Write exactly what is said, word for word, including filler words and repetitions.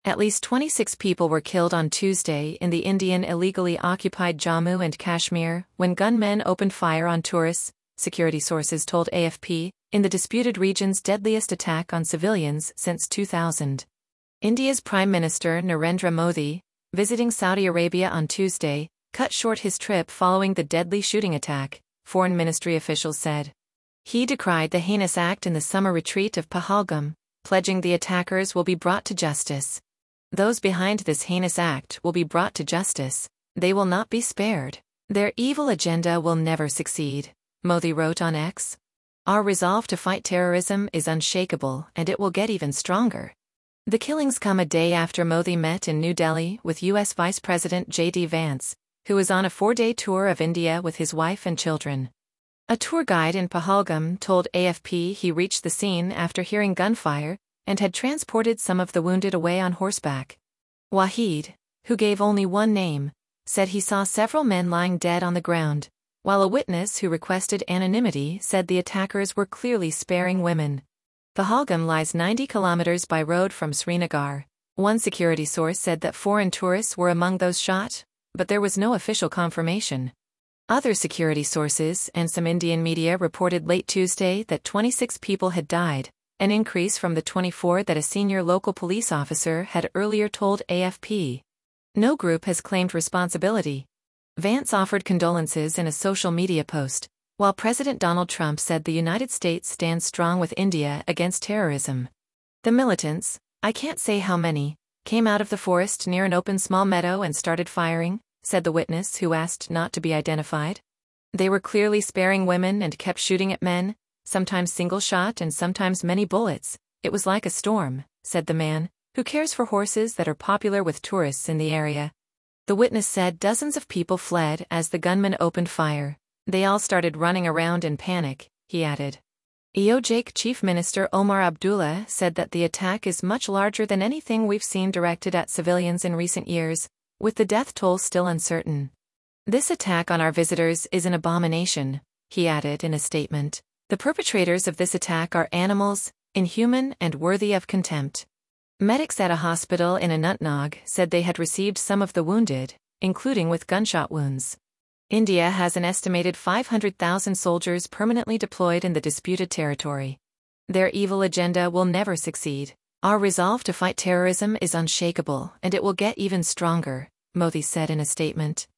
At least twenty-six people were killed on Tuesday in the Indian illegally occupied Jammu and Kashmir when gunmen opened fire on tourists, security sources told A F P, in the disputed region's deadliest attack on civilians since two thousand. India's Prime Minister Narendra Modi, visiting Saudi Arabia on Tuesday, cut short his trip following the deadly shooting attack, foreign ministry officials said. He decried the heinous act in the summer retreat of Pahalgam, pledging the attackers will be brought to justice. Those behind this heinous act will be brought to justice. They will not be spared. Their evil agenda will never succeed, Modi wrote on X. Our resolve to fight terrorism is unshakable and it will get even stronger. The killings come a day after Modi met in New Delhi with U S Vice President J D Vance, who was on a four-day tour of India with his wife and children. A tour guide in Pahalgam told A F P he reached the scene after hearing gunfire and had transported some of the wounded away on horseback. Wahid, who gave only one name, said he saw several men lying dead on the ground, while a witness who requested anonymity said the attackers were clearly sparing women. Pahalgam lies ninety kilometers by road from Srinagar. One security source said that foreign tourists were among those shot, but there was no official confirmation. Other security sources and some Indian media reported late Tuesday that twenty-six people had died, an increase from the twenty-four that a senior local police officer had earlier told A F P. No group has claimed responsibility. Vance offered condolences in a social media post, while President Donald Trump said the United States stands strong with India against terrorism. The militants, I can't say how many, came out of the forest near an open small meadow and started firing, said the witness who asked not to be identified. They were clearly sparing women and kept shooting at men, sometimes single shot and sometimes many bullets. It was like a storm, said the man, who cares for horses that are popular with tourists in the area. The witness said dozens of people fled as the gunmen opened fire. They all started running around in panic, he added. E O J K Chief Minister Omar Abdullah said that the attack is much larger than anything we've seen directed at civilians in recent years, with the death toll still uncertain. This attack on our visitors is an abomination, he added in a statement. The perpetrators of this attack are animals, inhuman and worthy of contempt. Medics at a hospital in Anantnag said they had received some of the wounded, including with gunshot wounds. India has an estimated five hundred thousand soldiers permanently deployed in the disputed territory. Their evil agenda will never succeed. Our resolve to fight terrorism is unshakable and it will get even stronger, Modi said in a statement.